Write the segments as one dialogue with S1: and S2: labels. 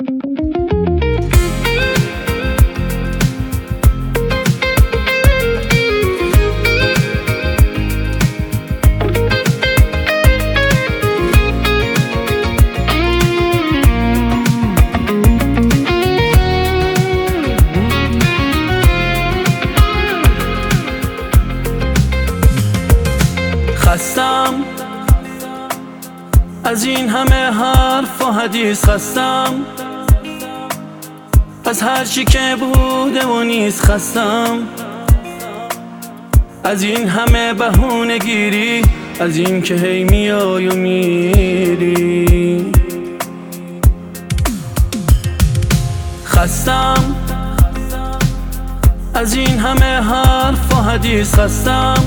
S1: خستم از این همه حرف و حدیث، خستم از هر چی که بوده و نیست، خستم از این همه بهونه گیری، از این که هی میای و میری. خستم از این همه حرف و حدیث، خستم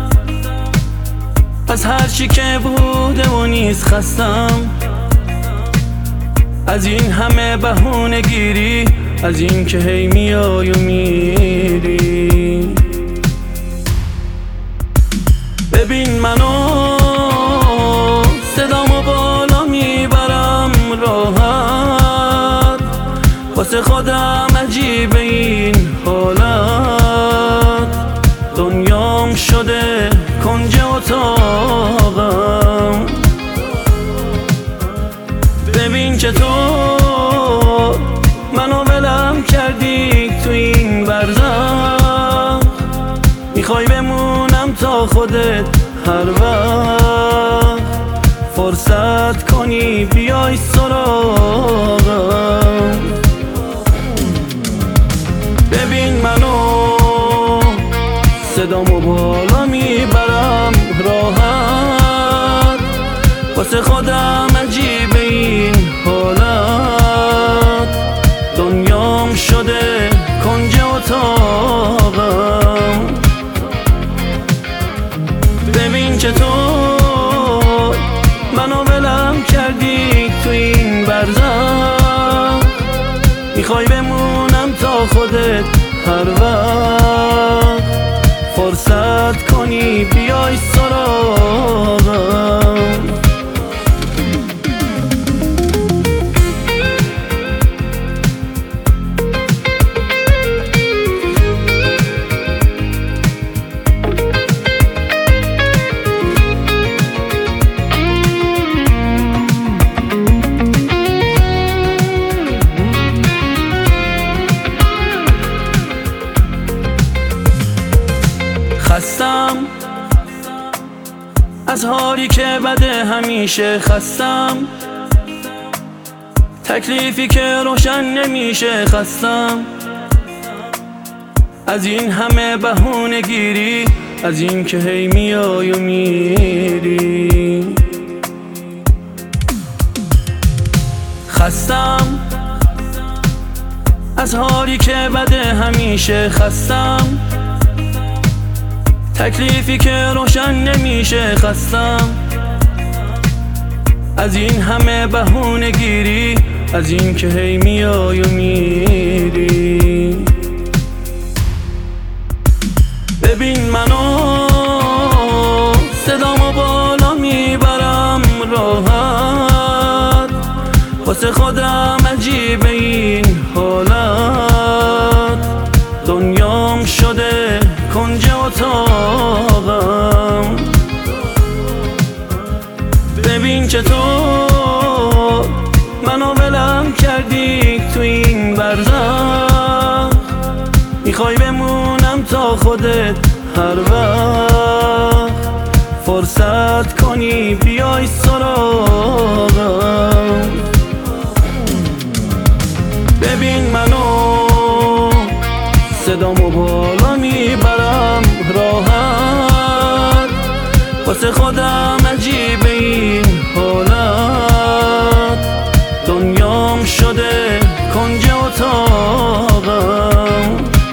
S1: از هر چی که بوده و نیست، خستم از این همه بهونه گیری، از این که هی میای و میری. ببین منو صدامو بالا میبرم راحت، واسه خودم عجیبه این حالت، دنیام شده کنج اتاقم. ببین چطور منو ولم کردی تو این برزخ، میخوای بمونم تا خودت هر وقت فرصت کنی بیای سراغم. ببین منو صدامو بالا میبرم راحت، واسه خودم عجیبه این حالت، دنیام شده کنج اتاقم. ببین چطور منو ولم کردی تو این برزخ، میخوای بمونم تا خودت هر وقت فرصت کنی بیای سراغم. خستم از حالی که بده همیشه، خستم تکلیفی که روشن نمیشه، خستم از این همه بهونه گیری، از این که هی میای و میری. خستم از حالی که بده همیشه، خستم تکلیفی که روشن نمیشه، خستم از این همه بهونه گیری، از این که هی میای و میری. ببین منو صدامو بالا میبرم راحت، واسه خودم عجیبه این حالت، دنیام شده کنج اتاقم. ببین چطور منو ولم کردی تو این برزخ، میخوای بمونم تا خودت هر وقت فرصت کنی بیای سراغم. ببین منو صدامو بالا میبرم راحت، واسه خودم عجیبه این حالت، دنیام شده کنج اتاقم.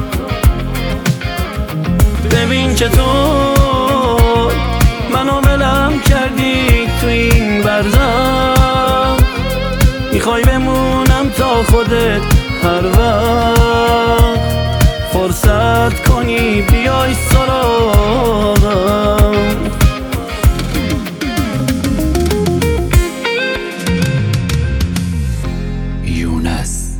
S1: ببین چطور منو ولم کردی تو این برزخ، میخوای بمونم تا خودت هر وقت فرصت کنی بیای سراغم.
S2: دیوونه است.